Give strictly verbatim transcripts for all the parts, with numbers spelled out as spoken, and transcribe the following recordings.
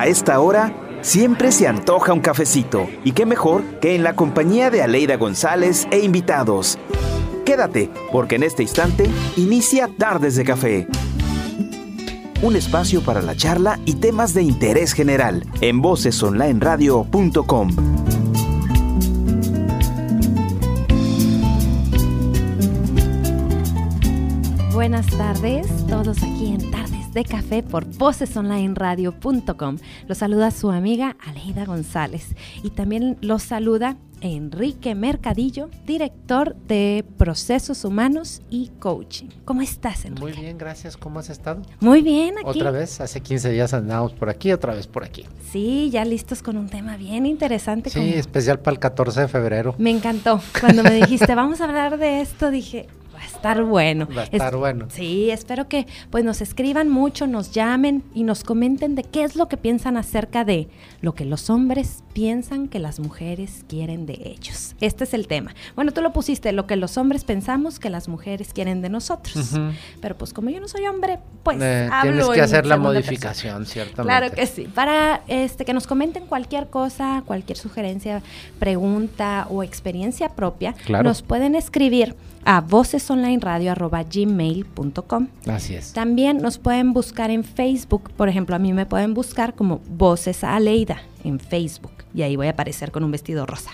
A esta hora, siempre se antoja un cafecito. Y qué mejor que en la compañía de Aleida González e invitados. Quédate, porque en este instante inicia Tardes de Café. Un espacio para la charla y temas de interés general en voces online radio punto com. Buenas tardes, todos aquí en Tardes de Café por voces online radio punto com. Los saluda su amiga Aleida González y también los saluda Enrique Mercadillo, director de Procesos Humanos y Coaching. ¿Cómo estás, Enrique? Muy bien, gracias. ¿Cómo has estado? Muy bien, aquí. Otra vez, hace quince días andábamos por aquí, otra vez por aquí. Sí, ya listos con un tema bien interesante. Sí, como... especial para el catorce de febrero. Me encantó. Cuando me dijiste, vamos a hablar de esto, dije... Va a estar bueno. Va a estar es, bueno. Sí, espero que pues nos escriban mucho, nos llamen y nos comenten de qué es lo que piensan acerca de lo que los hombres piensan que las mujeres quieren de ellos. Este es el tema. Bueno, tú lo pusiste, lo que los hombres pensamos que las mujeres quieren de nosotros. Uh-huh. Pero pues como yo no soy hombre, pues eh, hablo tienes que hacer la modificación, persona. Ciertamente. Claro que sí. Para este que nos comenten cualquier cosa, cualquier sugerencia, pregunta o experiencia propia, claro. Nos pueden escribir a vocesonlineradio arroba gmail punto com. Así es. También nos pueden buscar en Facebook. Por ejemplo, a mí me pueden buscar como Voces Aleida en Facebook. Y ahí voy a aparecer con un vestido rosa.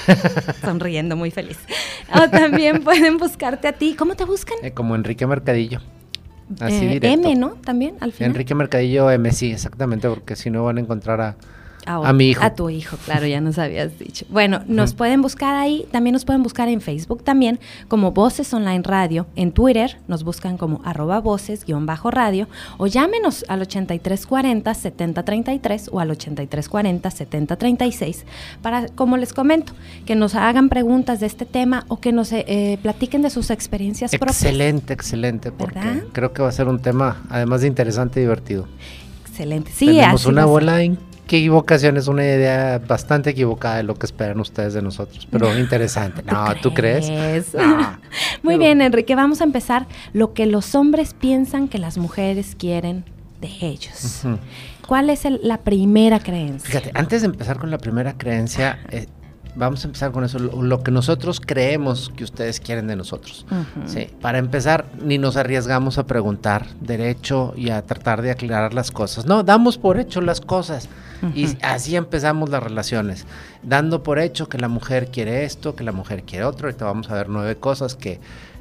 Sonriendo, muy feliz. O también pueden buscarte a ti. ¿Cómo te buscan? Eh, como Enrique Mercadillo. Así eh, directo. M, ¿no? También, al final. Enrique Mercadillo M, sí, exactamente, porque si no van a encontrar a... A, a mi hijo. A tu hijo, claro, ya nos habías dicho. Bueno, nos uh-huh. pueden buscar ahí, también nos pueden buscar en Facebook también, como Voces Online Radio. En Twitter nos buscan como arroba voces guión bajo radio, o llámenos al ochenta y tres cuarenta, setenta treinta y tres o al ochenta y tres cuarenta, setenta treinta y seis para, como les comento, que nos hagan preguntas de este tema o que nos eh, platiquen de sus experiencias propias. Excelente, excelente, porque ¿verdad? Creo que va a ser un tema, además de interesante y divertido. Excelente, sí. Tenemos así una bola en qué equivocación, es una idea bastante equivocada de lo que esperan ustedes de nosotros, pero no, interesante. No, ¿tú crees? crees? No. Muy pero... bien, Enrique, vamos a empezar. Lo que los hombres piensan que las mujeres quieren de ellos. Uh-huh. ¿Cuál es el, la primera creencia? Fíjate, antes de empezar con la primera creencia, eh, vamos a empezar con eso, lo, lo que nosotros creemos que ustedes quieren de nosotros. Uh-huh. Sí, para empezar, ni nos arriesgamos a preguntar derecho y a tratar de aclarar las cosas. No, damos por hecho las cosas. Uh-huh. Y así empezamos las relaciones, dando por hecho que la mujer quiere esto, que la mujer quiere otro. Ahorita vamos a ver nueve cosas que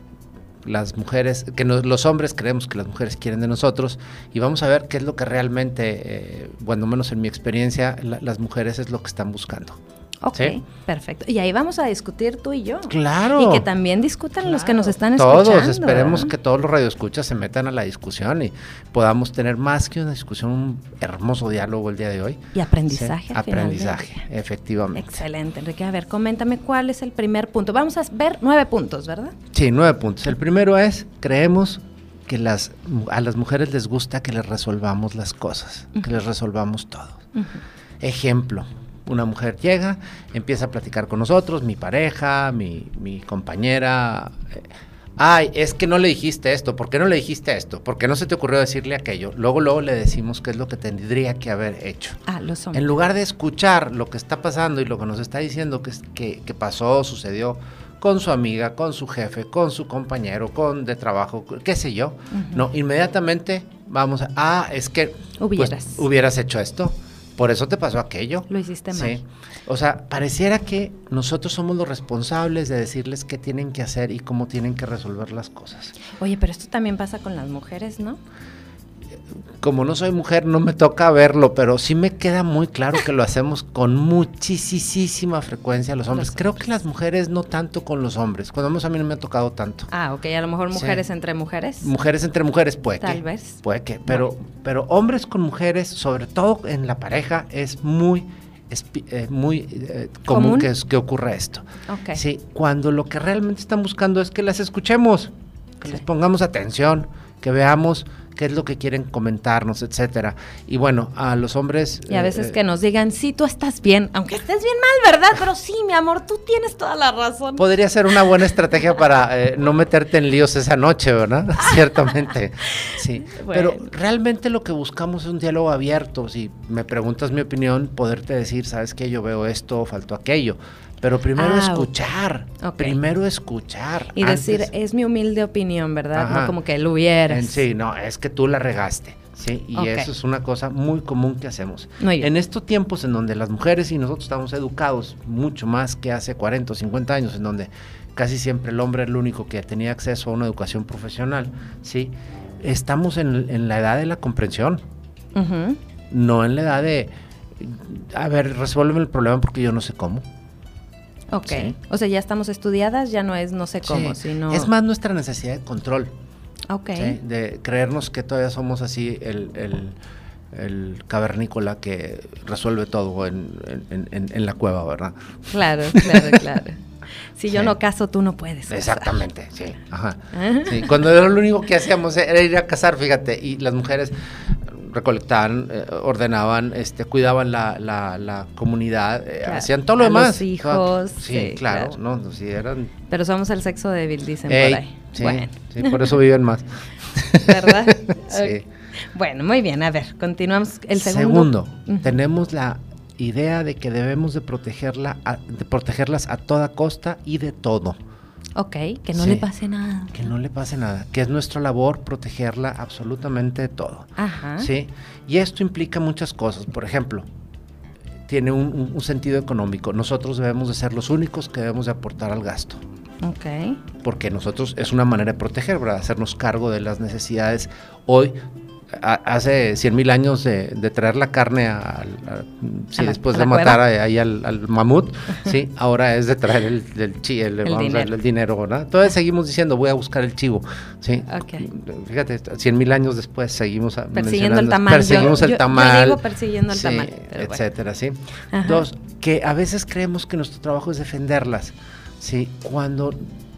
las mujeres, que no, los hombres creemos que las mujeres quieren de nosotros, y vamos a ver qué es lo que realmente, eh, bueno, menos en mi experiencia, la, las mujeres es lo que están buscando. Ok, ¿sí? Perfecto. Y ahí vamos a discutir tú y yo. Claro. Y que también discutan claro. los que nos están todos, escuchando. Todos, esperemos ¿verdad? Que todos los radioescuchas se metan a la discusión y podamos tener más que una discusión, un hermoso diálogo el día de hoy. Y aprendizaje. Sí, aprendizaje, efectivamente. Excelente, Enrique. A ver, coméntame cuál es el primer punto. Vamos a ver nueve puntos, ¿verdad? Sí, nueve puntos. El primero es, creemos que las a las mujeres les gusta que les resolvamos las cosas, uh-huh. que les resolvamos todo. Uh-huh. Ejemplo. Una mujer llega, empieza a platicar con nosotros, mi pareja, mi, mi compañera. Eh, Ay, es que no le dijiste esto, ¿por qué no le dijiste esto? ¿Por qué no se te ocurrió decirle aquello? Luego, luego le decimos qué es lo que tendría que haber hecho. Ah, los hombres. En lugar de escuchar lo que está pasando y lo que nos está diciendo que, que, que pasó, sucedió con su amiga, con su jefe, con su compañero, con de trabajo, qué sé yo. Uh-huh. No, inmediatamente vamos a, ah, es que hubieras, pues, hubieras hecho esto. Por eso te pasó aquello. Lo hiciste mal. Sí. O sea, pareciera que nosotros somos los responsables de decirles qué tienen que hacer y cómo tienen que resolver las cosas. Oye, pero esto también pasa con las mujeres, ¿no? Como no soy mujer, no me toca verlo, pero sí me queda muy claro que lo hacemos con muchísima frecuencia los hombres. Los Creo hombres. que las mujeres no tanto con los hombres. Cuando a mí no me ha tocado tanto. Ah, ok, a lo mejor mujeres sí. entre mujeres. Mujeres entre mujeres, puede Tal que. vez. Puede que, pero, bueno. pero hombres con mujeres, sobre todo en la pareja, es muy... Es eh, muy eh, común, ¿Común? Que, que ocurra esto. Okay. Sí, cuando lo que realmente están buscando es que las escuchemos, que sí. les pongamos atención, que veamos qué es lo que quieren comentarnos, etcétera. Y bueno, a los hombres... Y a veces eh, que nos digan, sí, tú estás bien, aunque estés bien mal, ¿verdad? Pero sí, mi amor, tú tienes toda la razón. Podría ser una buena estrategia para eh, no meterte en líos esa noche, ¿verdad? Ciertamente, sí. Bueno. Pero realmente lo que buscamos es un diálogo abierto. Si me preguntas mi opinión, poderte decir, ¿sabes qué? Yo veo esto, faltó aquello. Pero primero Ah, escuchar, okay. primero escuchar. Y antes, decir, es mi humilde opinión, ¿verdad? Ajá. No como que lo hubieras. En sí, no, es que tú la regaste, ¿sí? Y Ok. eso es una cosa muy común que hacemos. Muy bien. En estos tiempos en donde las mujeres y nosotros estamos educados mucho más que hace cuarenta o cincuenta años, en donde casi siempre el hombre era el único que tenía acceso a una educación profesional, ¿sí? Estamos en, en la edad de la comprensión, Ujú. no en la edad de, a ver, resuélveme el problema porque yo no sé cómo. Ok. Sí. O sea, ya estamos estudiadas, ya no es no sé cómo, Sí. sino... Es más nuestra necesidad de control. Ok. ¿Sí? De creernos que todavía somos así el, el, el cavernícola que resuelve todo en, en, en, en la cueva, ¿verdad? Claro, claro, claro. Si yo Sí. no caso, tú no puedes casar. Exactamente, sí. Ajá. Ajá. Sí, cuando era lo único que hacíamos era ir a cazar, fíjate, y las mujeres recolectaban, eh, ordenaban, este, cuidaban la, la, la comunidad, eh, Claro. hacían todo lo A demás. los hijos, Sí, sí, claro, claro. no, sí, eran... Pero somos el sexo débil, dicen Ey, por ahí. sí, Bueno, sí, por eso viven más. ¿verdad? Sí. Ok. Bueno, muy bien, a ver, continuamos. El segundo. Segundo, Ujú. tenemos la idea de que debemos de protegerla, a, de protegerlas a toda costa y de todo. Ok, que no Sí. le pase nada. Que no le pase nada, que es nuestra labor protegerla absolutamente de todo. Ajá. ¿Sí? Y esto implica muchas cosas. Por ejemplo, tiene un, un, un sentido económico. Nosotros debemos de ser los únicos que debemos de aportar al gasto. Ok. Porque nosotros es una manera de proteger, ¿verdad? Hacernos cargo de las necesidades. Hoy, a, hace cien mil años de, de traer la carne a, a, a, sí, A la- después a de la matar cueva. a- ahí al, al mamut, sí, ahora es de traer el, el, chi- el, El vamos a dinero. ver, el dinero, ¿verdad? Todavía seguimos diciendo, voy a buscar el chivo, sí. Ok. Fíjate, cien mil años después seguimos a- Persiguiendo el mencionando- tamal. Perseguimos Yo- el yo- yo tamal. digo persiguiendo el sí, tamal, pero bueno. etcétera, sí. Ajá. Dos, que a veces creemos que nuestro trabajo es defenderlas, sí, cuando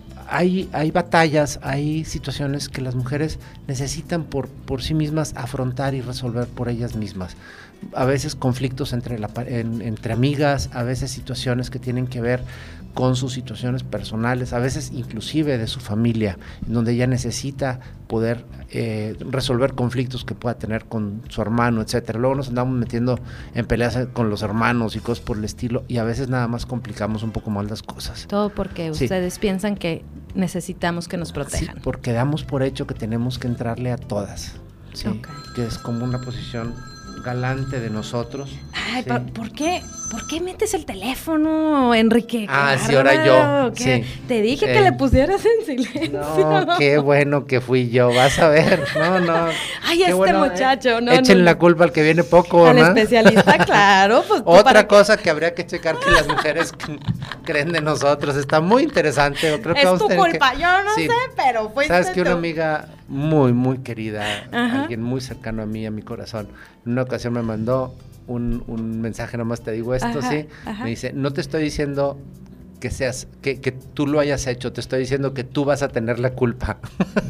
hay, hay batallas, hay situaciones que las mujeres necesitan por, por sí mismas afrontar y resolver por ellas mismas. A veces conflictos entre, la, pa- en- entre amigas, a veces situaciones que tienen que ver con sus situaciones personales, a veces inclusive de su familia, en donde ella necesita poder eh, resolver conflictos que pueda tener con su hermano, etcétera. Luego nos andamos metiendo en peleas con los hermanos y cosas por el estilo, y a veces nada más complicamos un poco más las cosas. Todo porque Sí. ustedes piensan que necesitamos que nos Sí, protejan. porque damos por hecho que tenemos que entrarle a todas, sí, Ok. que es como una posición galante de nosotros. Ay, sí. ¿por, por qué, ¿por qué metes el teléfono, Enrique? ¡Qué Ah, sí, ahora yo, bárbaro! ¿Qué? sí. Te dije Eh, que le pusieras en silencio. No, qué bueno que fui yo, vas a ver, no, no. Ay, qué este bueno, eh. muchacho, no, Echen no, la no. culpa al que viene poco, Al ¿no? especialista, claro. Pues, ¿tú Otra para qué? cosa que habría que checar que las mujeres creen de nosotros, está muy interesante. Yo creo que Es vamos a tu tener culpa, que- yo no Sí. sé, pero fuiste Sabes que una tú. amiga muy, muy querida, Ajá. alguien muy cercano a mí, a mi corazón, en una ocasión me mandó un, un mensaje, nomás te digo esto, Ajá, sí, ajá. me dice, no te estoy diciendo que seas, que, que tú lo hayas hecho, te estoy diciendo que tú vas a tener la culpa.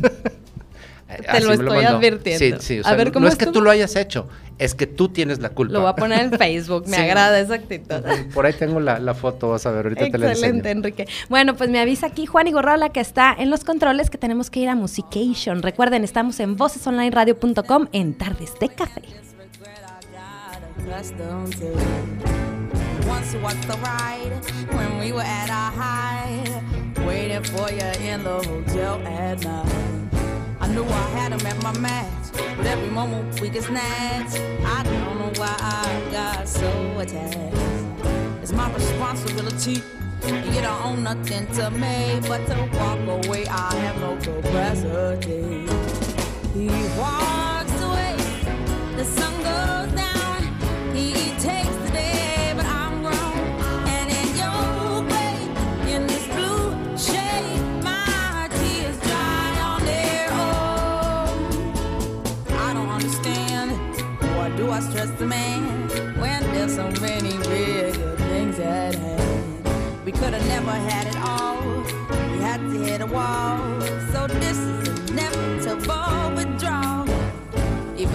Te lo estoy advirtiendo. Sí, sí, o A sea, ver, no- ¿cómo no es que estuvo? tú lo hayas hecho, es que tú tienes la culpa. Lo voy a poner en Facebook, me Sí. agrada esa actitud. Por ahí tengo la, la foto, vas a ver, ahorita te la Excelente, enseño. Enrique. Bueno, pues me avisa aquí Juan Igorrola, que está en los controles, que tenemos que ir a Musication. Recuerden, estamos en voces online radio punto com en Tardes de Café. accustomed to. Once was the ride when we were at our height, waiting for you in the hotel at night. I knew I had him at my match, but every moment we get snatched. I don't know why I got so attached. It's my responsibility, and you don't own nothing to me but to walk away. I have no capacity. He walks away, the sun goes down. He takes the day, but I'm grown. And in your way, in this blue shade, my tears dry on their own. I don't understand, why do I stress the man when there's so many bigger things at hand? We could have never had it all, we had to hit a wall. So this is inevitable withdrawal.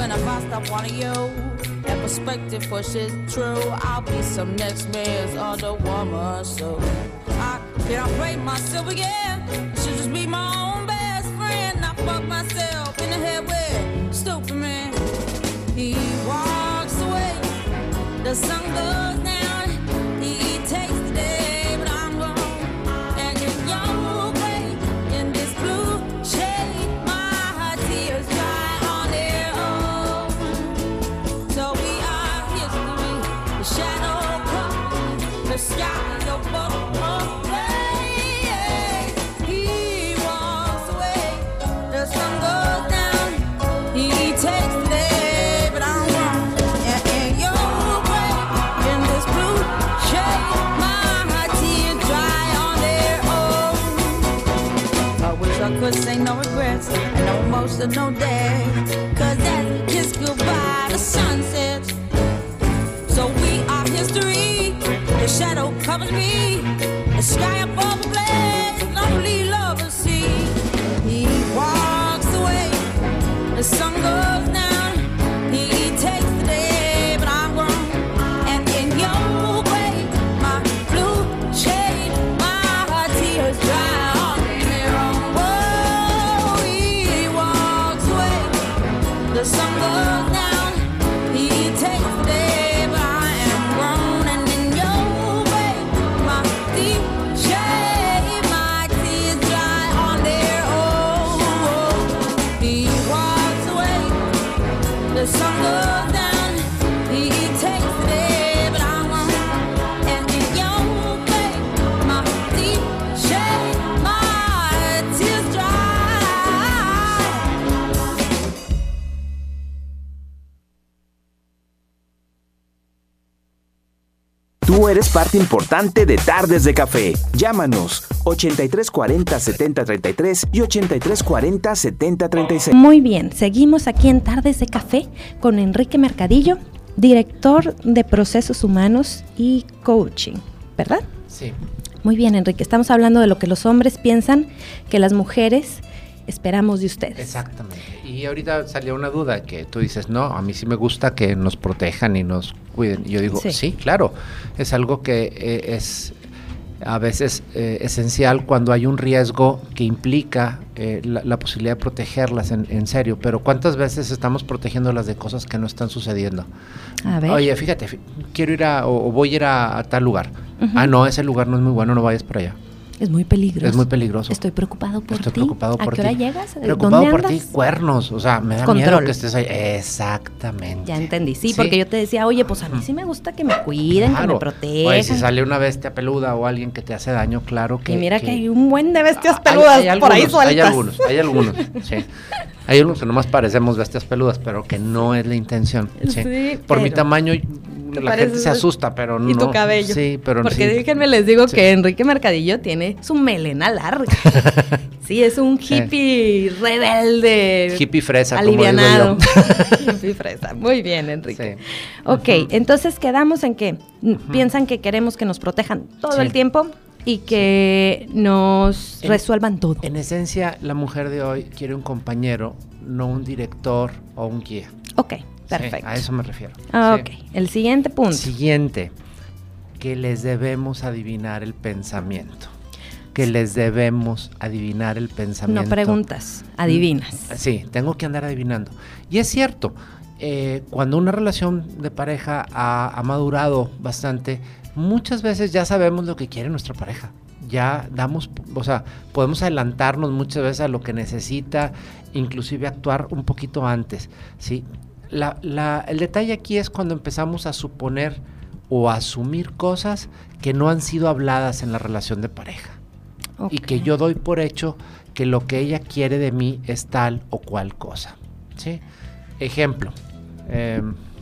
even if I stop wanting you. And perspective pushes true. I'll be some next man's other woman. So I can I break myself again. I should just be my own best friend. I fuck myself in the head with stupid man. He walks away. The sun goes down. He takes the day, but I'm gone. And in your way, in this blue shade, my tears dry on their own. So we are history. The shadow comes, the sky is above. He walks away. The sun goes down. He takes the day, but I'm gone. And in your way, in this blue shade, my tears dry on their own. I wish I could say no regrets and no emotional days, cause as we kiss goodbye, the sun sets. So we are history. The shadow covers me. The sky above the blaze, lonely lovers see. He walks away. The sun goes down. He takes the day, but I'm gone. And in your way, my blue shade, my tears dry on their own. Whoa, he walks away. The sun goes down. He takes the day, but I am grown. And in your way, my deep shade, my tears dry on their own. He walks away. The sun goes down. He takes the day, but I'm gone. And in your way, my deep shade, my tears dry. Tú eres parte importante de Tardes de Café. Llámanos ochenta y tres cuarenta setenta treinta y tres y ochenta y tres cuarenta setenta treinta y seis. Muy bien, seguimos aquí en Tardes de Café con Enrique Mercadillo, director de Procesos Humanos y Coaching, ¿verdad? Sí. Muy bien, Enrique, estamos hablando de lo que los hombres piensan que las mujeres esperamos de ustedes. Exactamente. Y ahorita salió una duda que tú dices, no, a mí sí me gusta que nos protejan y nos cuiden. Y yo digo, sí, sí claro, es algo que eh, es a veces eh, esencial cuando hay un riesgo que implica eh, la, la posibilidad de protegerlas en, en serio, pero ¿cuántas veces estamos protegiéndolas de cosas que no están sucediendo? A ver. Oye, fíjate, fí- quiero ir a, o, o voy a ir a, a tal lugar. Uh-huh. Ah, no, ese lugar no es muy bueno, no vayas por allá. Es muy peligroso. Es muy peligroso. Estoy preocupado por Estoy ti. preocupado por ¿A qué ti. hora llegas? Preocupado ¿Dónde por andas? ti, cuernos. O sea, me da Control. miedo que estés ahí. Exactamente. Ya entendí. Sí, Sí. porque yo te decía, oye, pues a mí sí me gusta que me cuiden, que me protejan. Oye, si sale una bestia peluda o alguien que te hace daño, claro que... Y mira que, que hay un buen de bestias hay- peludas hay por ahí algunos, sueltas. Hay algunos, hay algunos, sí. Hay algunos que nomás parecemos bestias peludas, pero que no es la intención. Sí. Sí, Por mi pero- tamaño, ¿Te la pareces? gente se asusta, pero no... Y tu cabello. Sí, pero Porque sí. déjenme les digo Sí. que Enrique Mercadillo tiene su melena larga. Sí, es un hippie rebelde. Hippie fresa, como digo alivianado. yo. Hippie fresa. Muy bien, Enrique. Sí. Ok, Ujú. entonces quedamos en que mm, piensan que queremos que nos protejan todo Sí. el tiempo y que nos En- resuelvan todo. En esencia, la mujer de hoy quiere un compañero, no un director o un guía. Ok, Sí, perfecto. a eso me refiero. Ah, Sí. Ok, el siguiente punto. Siguiente, que les debemos adivinar el pensamiento. Que les debemos adivinar el pensamiento. No preguntas, adivinas. Sí, tengo que andar adivinando. Y es cierto, eh, cuando una relación de pareja ha, ha madurado bastante, muchas veces ya sabemos lo que quiere nuestra pareja. Ya damos, o sea, podemos adelantarnos muchas veces a lo que necesita, inclusive actuar un poquito antes, ¿sí? La, la, el detalle aquí es cuando empezamos a suponer o a asumir cosas que no han sido habladas en la relación de pareja. Ok. Y que yo doy por hecho que lo que ella quiere de mí es tal o cual cosa, ¿sí? Ejemplo, eh,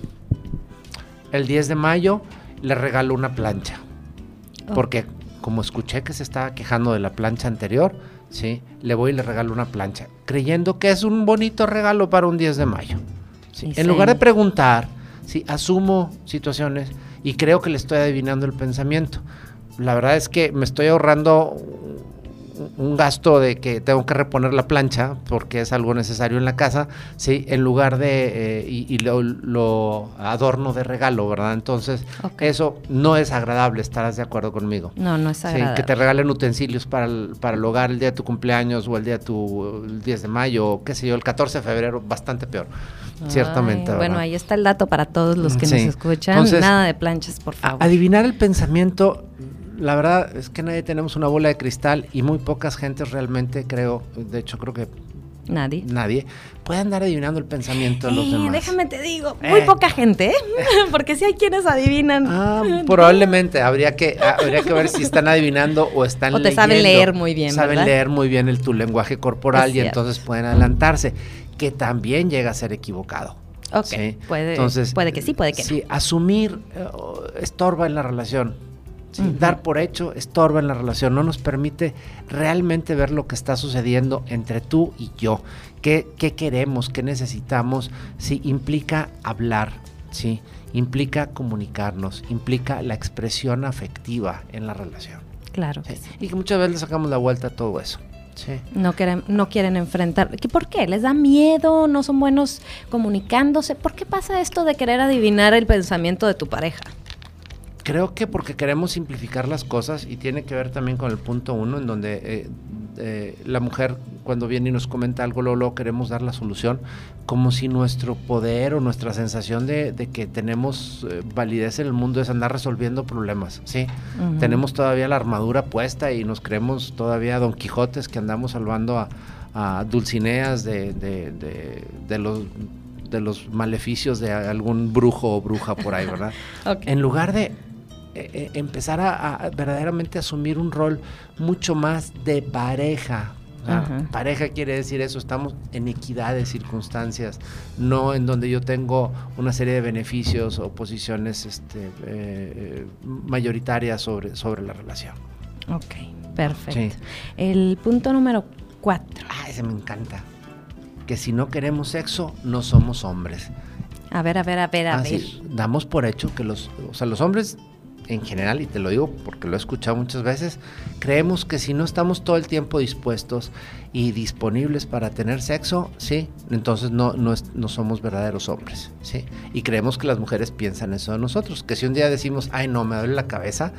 el diez de mayo le regalo una plancha, Oh. porque como escuché que se estaba quejando de la plancha anterior, ¿sí? Le voy y le regalo una plancha, creyendo que es un bonito regalo para un diez de mayo. ¿sí? Y En sí. lugar de preguntar, ¿sí? Asumo situaciones y creo que le estoy adivinando el pensamiento. La verdad es que me estoy ahorrando un gasto de que tengo que reponer la plancha porque es algo necesario en la casa, ¿sí? En lugar de, eh, y, y lo, lo adorno de regalo, ¿verdad? Entonces, okay. Eso no es agradable, estarás de acuerdo conmigo. No, no es agradable. Sí, que te regalen utensilios para el, para el hogar el día de tu cumpleaños o el día de tu el diez de mayo, o qué sé yo, el catorce de febrero, bastante peor, Ay, ciertamente. Bueno, ahí está el dato para todos los que sí. nos escuchan. Entonces, nada de planchas, por favor. Adivinar el pensamiento, la verdad es que nadie tenemos una bola de cristal y muy pocas gentes realmente, creo, de hecho creo que nadie, nadie puede andar adivinando el pensamiento de eh, los demás. Déjame te digo, muy eh. poca gente, ¿eh? Porque sí hay quienes adivinan. Ah, probablemente, habría que habría que ver si están adivinando o están leyendo. O te leyendo. Saben leer muy bien, Saben ¿verdad? leer muy bien el tu lenguaje corporal y entonces pueden adelantarse, que también llega a ser equivocado. Ok, ¿sí? puede, entonces, puede que sí, puede que sí, no. Asumir uh, estorba en la relación. Sí, uh-huh. Dar por hecho estorba en la relación, no nos permite realmente ver lo que está sucediendo entre tú y yo, qué, qué queremos, qué necesitamos, sí, implica hablar, sí, implica comunicarnos, implica la expresión afectiva en la relación. Claro. Sí, y que muchas veces le sacamos la vuelta a todo eso. Sí. No quieren, no quieren enfrentar. ¿Por qué? ¿Les da miedo? ¿No son buenos comunicándose? ¿Por qué pasa esto de querer adivinar el pensamiento de tu pareja? Creo que porque queremos simplificar las cosas y tiene que ver también con el punto uno en donde eh, eh, la mujer cuando viene y nos comenta algo, luego, luego queremos dar la solución como si nuestro poder o nuestra sensación de, de que tenemos eh, validez en el mundo es andar resolviendo problemas, ¿sí? Uh-huh. Tenemos todavía la armadura puesta y nos creemos todavía Don Quijotes que andamos salvando a, a Dulcineas de, de, de, de los... de los maleficios de algún brujo o bruja por ahí, ¿verdad? Okay. En lugar de eh, empezar a, a verdaderamente asumir un rol mucho más de pareja. O sea, uh-huh. Pareja quiere decir eso, estamos en equidad de circunstancias, no en donde yo tengo una serie de beneficios o posiciones este, eh, mayoritarias sobre, sobre la relación. Ok, perfecto. Sí. El punto número cuatro. Ah, ese me encanta. Que si no queremos sexo, no somos hombres. A ver, a ver, a ver, a ver. Así, damos por hecho que los, o sea, los hombres en general, y te lo digo porque lo he escuchado muchas veces, creemos que si no estamos todo el tiempo dispuestos y disponibles para tener sexo, sí, entonces no, no, es, no somos verdaderos hombres, sí. Y creemos que las mujeres piensan eso de nosotros, que si un día decimos, ay no, me duele la cabeza.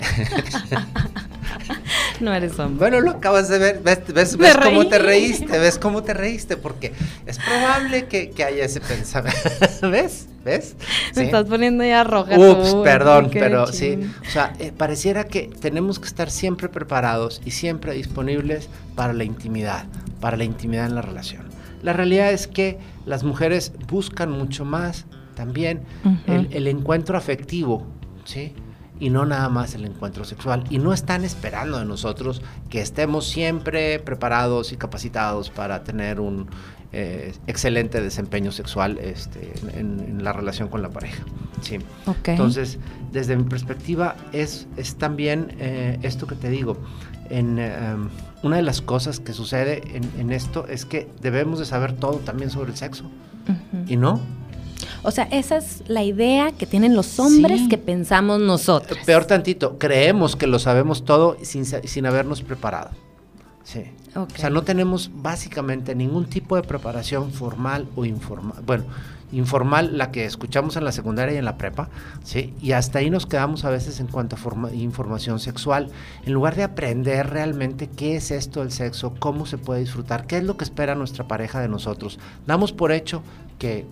No eres hombre. Bueno, lo acabas de ver, ves, ves, ves cómo te reíste, ves cómo te reíste, porque es probable que, que haya ese pensamiento, ¿ves? ¿Ves? Me ¿sí? Estás poniendo ya roja. Ups, tú, perdón, okay, pero ching. sí, o sea, eh, pareciera que tenemos que estar siempre preparados y siempre disponibles para la intimidad, para la intimidad en la relación. La realidad es que las mujeres buscan mucho más también uh-huh. el, el encuentro afectivo, ¿sí? Y no nada más el encuentro sexual, y no están esperando de nosotros que estemos siempre preparados y capacitados para tener un eh, excelente desempeño sexual este, en, en la relación con la pareja. Sí. Okay. Entonces, desde mi perspectiva, es, es también eh, esto que te digo, en, um, una de las cosas que sucede en, en esto es que debemos de saber todo también sobre el sexo, uh-huh. y no. O sea, esa es la idea que tienen los hombres sí. que pensamos nosotros. Peor tantito, creemos que lo sabemos todo sin, sin habernos preparado. Sí. Okay. O sea, no tenemos básicamente ningún tipo de preparación formal o informal. Bueno, informal la que escuchamos en la secundaria y en la prepa, ¿sí? Y hasta ahí nos quedamos a veces en cuanto a forma, información sexual, en lugar de aprender realmente qué es esto del sexo, cómo se puede disfrutar, qué es lo que espera nuestra pareja de nosotros. Damos por hecho que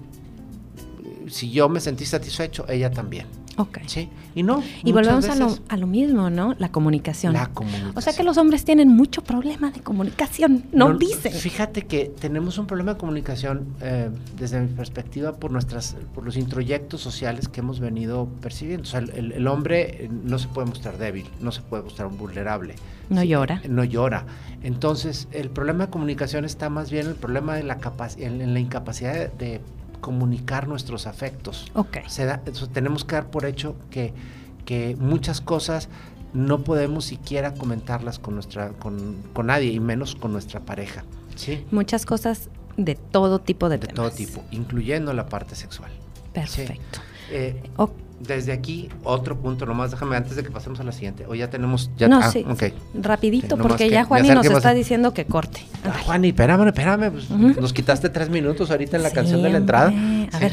si yo me sentí satisfecho, ella también. Ok. ¿Sí? Y no. Y volvemos a lo, a lo mismo, ¿no? La comunicación. La comunicación. O sea que los hombres tienen mucho problema de comunicación, no, no dicen. Fíjate que tenemos un problema de comunicación eh, desde mi perspectiva por nuestras, por los introyectos sociales que hemos venido percibiendo. O sea, el, el hombre no se puede mostrar débil, no se puede mostrar vulnerable. No sí, llora. No llora. Entonces, el problema de comunicación está más bien el problema de la capac- en, en la incapacidad de, de comunicar nuestros afectos. Okay. Se da, eso, tenemos que dar por hecho que, que muchas cosas no podemos siquiera comentarlas con nuestra, con, con nadie, y menos con nuestra pareja. ¿Sí? Muchas cosas de todo tipo de, de temas. todo tipo, incluyendo la parte sexual. Perfecto. Sí. Eh, o, desde aquí, otro punto, nomás déjame antes de que pasemos a la siguiente. O ya tenemos... Ya, no, ah, sí, okay. rapidito, sí, porque que ya Juani me nos está a... diciendo que corte. Ah, Juani, espérame, espérame, pues, uh-huh. Nos quitaste tres minutos ahorita en la sí, canción de la entrada. A sí. ver.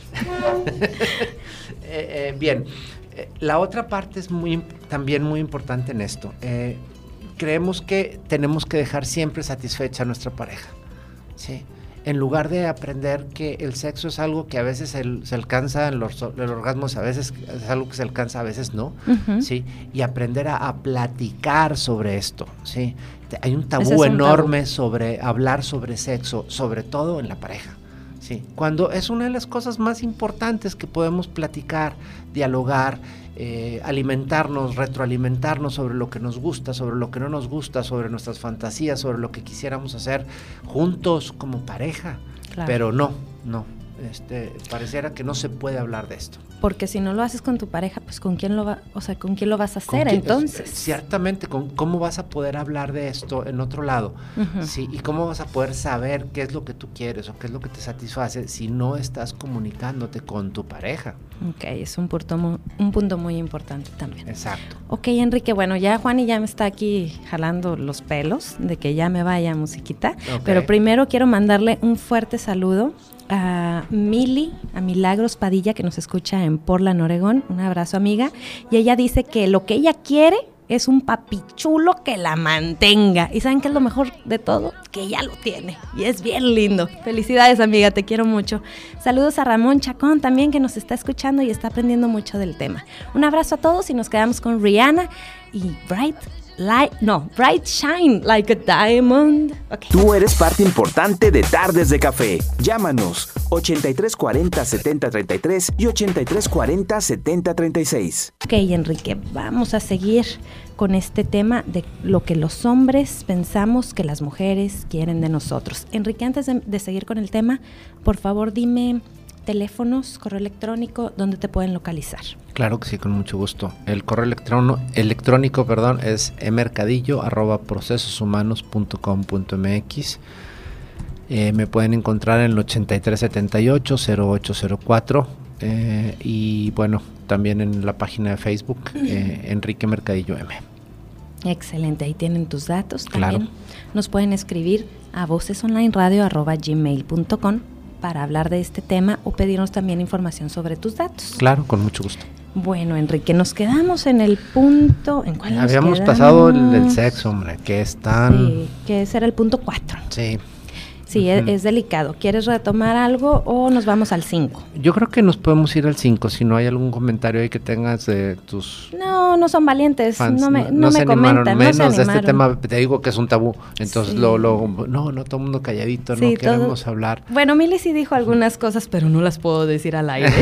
eh, eh, bien, eh, la otra parte es muy también muy importante en esto. Eh, creemos que tenemos que dejar siempre satisfecha a nuestra pareja, ¿sí? En lugar de aprender que el sexo es algo que a veces el, se alcanza, en los, el orgasmo a veces es algo que se alcanza, a veces no, uh-huh. ¿sí? Y aprender a, a platicar sobre esto, ¿sí? Hay un tabú es un enorme tabú. sobre hablar sobre sexo, sobre todo en la pareja, ¿sí? Cuando es una de las cosas más importantes que podemos platicar, dialogar, Eh, alimentarnos, retroalimentarnos sobre lo que nos gusta, sobre lo que no nos gusta, sobre nuestras fantasías, sobre lo que quisiéramos hacer juntos como pareja, claro. Pero no, no, este, pareciera que no se puede hablar de esto. Porque si no lo haces con tu pareja, pues con quién lo va, o sea, con quién lo vas a hacer quién, entonces. Ciertamente, con cómo vas a poder hablar de esto en otro lado, uh-huh. Sí, y cómo vas a poder saber qué es lo que tú quieres o qué es lo que te satisface si no estás comunicándote con tu pareja. Ok, es un punto, muy, un punto muy importante también. Exacto. Ok, Enrique, bueno, ya Juani ya me está aquí jalando los pelos de que ya me vaya musiquita, okay. Pero primero quiero mandarle un fuerte saludo a Mili, a Milagros Padilla, que nos escucha en Portland, Oregón. Un abrazo, amiga. Y ella dice que lo que ella quiere es un papichulo que la mantenga. ¿Y saben qué es lo mejor de todo? Que ella lo tiene. Y es bien lindo. Felicidades, amiga, te quiero mucho. Saludos a Ramón Chacón también, que nos está escuchando y está aprendiendo mucho del tema. Un abrazo a todos y nos quedamos con Rihanna y Bright Light, no, Bright Shine Like a Diamond. Okay. Tú eres parte importante de Tardes de Café. Llámanos ochenta y tres cuarenta, setenta treinta y tres y ochenta y tres cuarenta, setenta treinta y seis. Ok, Enrique, vamos a seguir con este tema de lo que los hombres pensamos que las mujeres quieren de nosotros. Enrique, antes de, de seguir con el tema, por favor dime teléfonos, correo electrónico, ¿dónde te pueden localizar? Claro que sí, con mucho gusto. El correo electrónico, electrónico perdón, es emercadillo arroba procesoshumanos punto com punto m x. Eh, me pueden encontrar en el ochenta y tres setenta y ocho, cero ocho cero cuatro eh, y bueno, también en la página de Facebook, eh, Enrique Mercadillo M. Excelente, ahí tienen tus datos. Claro. También nos pueden escribir a vocesonlineradio arroba gmail punto com para hablar de este tema o pedirnos también información sobre tus datos. Claro, con mucho gusto. Bueno, Enrique, nos quedamos en el punto... ¿En cuál Habíamos pasado el del sexo, hombre, que es tan... Sí, que ese era el punto cuatro. Sí. Sí, uh-huh. es, es delicado. ¿Quieres retomar algo o nos vamos al cinco? Yo creo que nos podemos ir al cinco, si no hay algún comentario ahí que tengas de tus... No, no son valientes, fans. no me, no, no no me se comentan, animaron, no menos se animaron. de este tema, te digo que es un tabú, entonces sí. lo, lo, no, no, todo el mundo calladito, sí, no queremos todo... hablar. Bueno, Mili sí dijo algunas cosas, pero no las puedo decir al aire.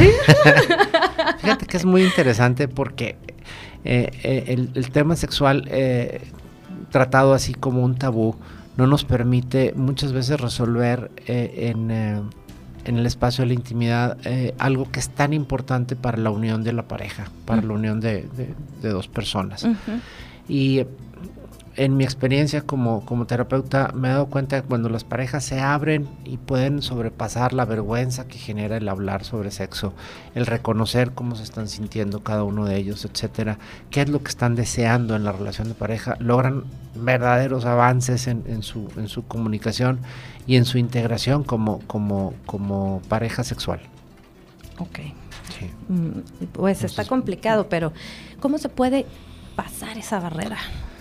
Fíjate que es muy interesante porque eh, eh, el, el tema sexual eh, tratado así como un tabú no nos permite muchas veces resolver eh, en, eh, en el espacio de la intimidad eh, algo que es tan importante para la unión de la pareja, para uh-huh. la unión de, de, de dos personas. Uh-huh. Y en mi experiencia como, como terapeuta me he dado cuenta que cuando las parejas se abren y pueden sobrepasar la vergüenza que genera el hablar sobre sexo, el reconocer cómo se están sintiendo cada uno de ellos, etcétera, qué es lo que están deseando en la relación de pareja, logran verdaderos avances en, en su en su comunicación y en su integración como como como pareja sexual. Ok. Sí. Pues Entonces, está complicado, pero ¿cómo se puede pasar esa barrera?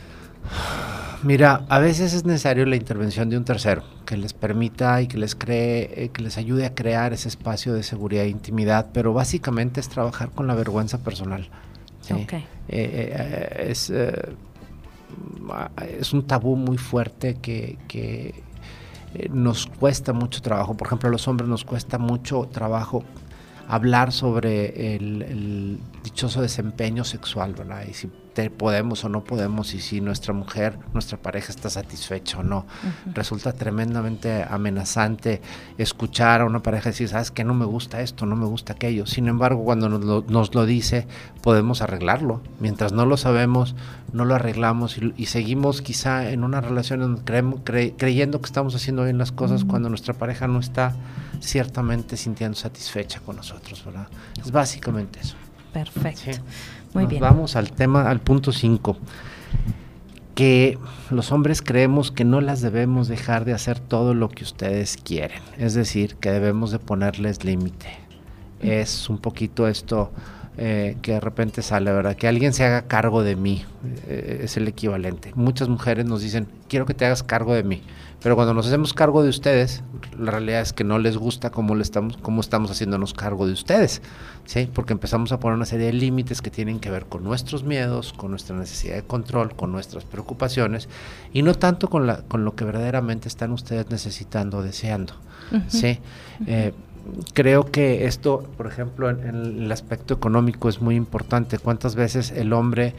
Mira, a veces es necesario la intervención de un tercero que les permita y que les cree, eh, que les ayude a crear ese espacio de seguridad e intimidad, pero básicamente es trabajar con la vergüenza personal. ¿Sí? Okay. Eh, eh, es, eh, es un tabú muy fuerte que, que eh, nos cuesta mucho trabajo. Por ejemplo, a los hombres nos cuesta mucho trabajo hablar sobre el, el dichoso desempeño sexual, ¿verdad? Y si te podemos o no podemos, y si nuestra mujer, nuestra pareja está satisfecha o no. Uh-huh. Resulta tremendamente amenazante escuchar a una pareja decir, ¿sabes qué? No me gusta esto, no me gusta aquello. Sin embargo, cuando nos lo, nos lo dice, podemos arreglarlo. Mientras no lo sabemos, no lo arreglamos y, y seguimos quizá en una relación donde creemos, cre, creyendo que estamos haciendo bien las cosas, uh-huh. cuando nuestra pareja no está ciertamente sintiendo satisfecha con nosotros, ¿verdad? Es básicamente eso. Perfecto. Sí. Muy Nos bien. Vamos al tema, al punto cinco. Que los hombres creemos que no las debemos dejar de hacer todo lo que ustedes quieren. Es decir, que debemos de ponerles límite. Es un poquito esto eh, que de repente sale, ¿verdad? Que alguien se haga cargo de mí, eh, es el equivalente. Muchas mujeres nos dicen, quiero que te hagas cargo de mí. Pero cuando nos hacemos cargo de ustedes, la realidad es que no les gusta cómo, le estamos, cómo estamos haciéndonos cargo de ustedes, ¿sí? Porque empezamos a poner una serie de límites que tienen que ver con nuestros miedos, con nuestra necesidad de control, con nuestras preocupaciones, y no tanto con, la, con lo que verdaderamente están ustedes necesitando o deseando, uh-huh. ¿sí? Uh-huh. Eh, creo que esto, por ejemplo, en, en el aspecto económico es muy importante. ¿Cuántas veces el hombre